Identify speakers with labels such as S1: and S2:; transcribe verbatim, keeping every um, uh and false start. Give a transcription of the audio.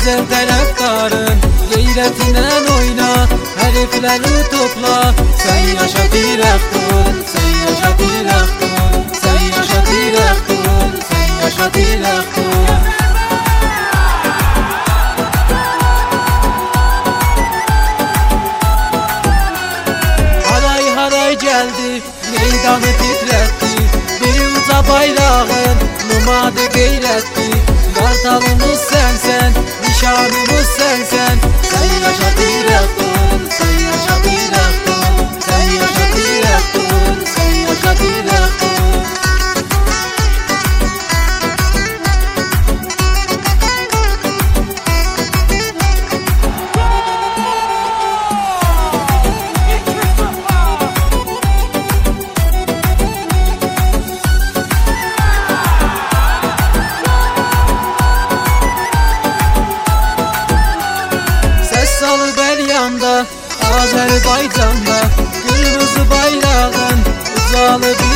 S1: güzel taraftarın, gayretiyle oyna, herifleri topla. Sen yaşa direktör, sen yaşa direktör, sen yaşa direktör, sen yaşa direktör. Haray haray geldi, meydanı titretti, bir uca bayrağın numadı gayretti. Kartalımız sensen, nişanımız sensen. Sen yaşa direktör, sen yaşa direktör, sen yaşa direktör, sen yaşa direktör. Azerbaycan'da kırmızı bayrağın ucalı bir